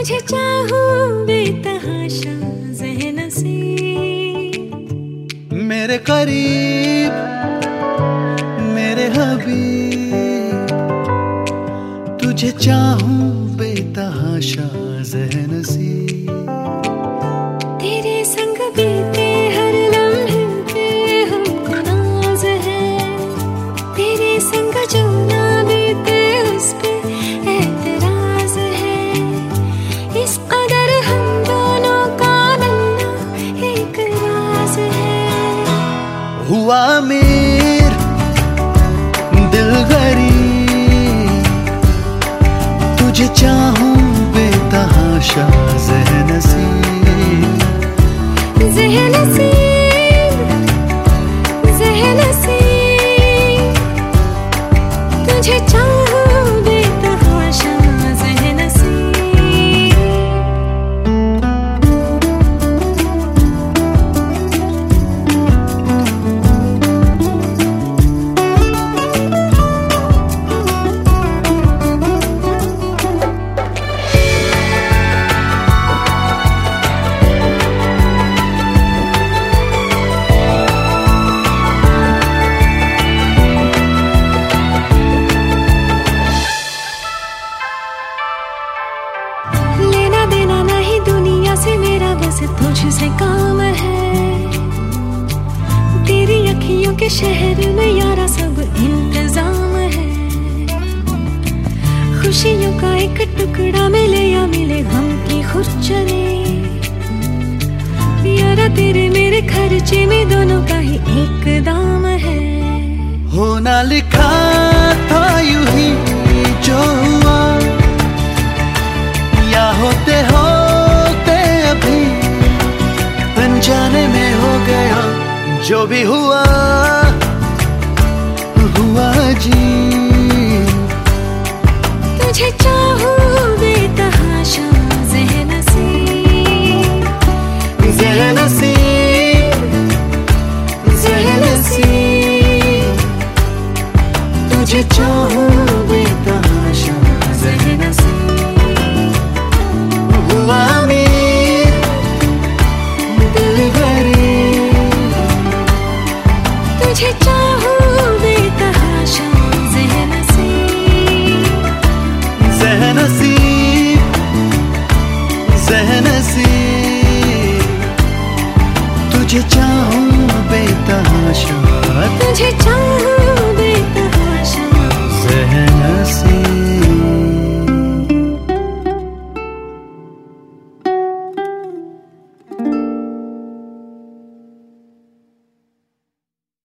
तुझे चाहूं बेतहाशा ज़हन से, मेरे करीब मेरे हबीब, तुझे चाहूं बेतहाशा ज़हन से। तेरे संग बीते हर लम्हे पे हमको नाज है, तेरे संग जो ना बीते उस पे एतराज है। इस कदर हम दोनों का मिलना एक राज है। हुआ अमीर दिल गरीब, तुझे चाहूं बेतहाशा ज़हन से। ज़हन से, ज़हन से, तुझे चाहूं बेतहाशा ज़हन से। लेना देना नहीं दुनिया से मेरा, बस तुझसे काम है। तेरी अखियों के शहर में यारा सब इंतजाम है। खुशियों का एक टुकड़ा मिले या मिले गम की खुरचने, यारा तेरे मेरे खर्चे में दोनों का ही एक दाम है। होना लिखा था यूं ही जो हुआ, या होते होते अभी अनजाने में हो गया। जो भी हुआ हुआ जी, तुझे चाहूं बेतहाशा ज़हन से। ज़हन से, ज़हन से, तुझे चाहूं बेतहाशा ज़हन से। हुआ अमीर दिल गरीब, तुझे चाहूं बेतहाशा ज़हन से। ज़हन से, ज़हन से, तुझे चाहूं बेतहाशा। तुझे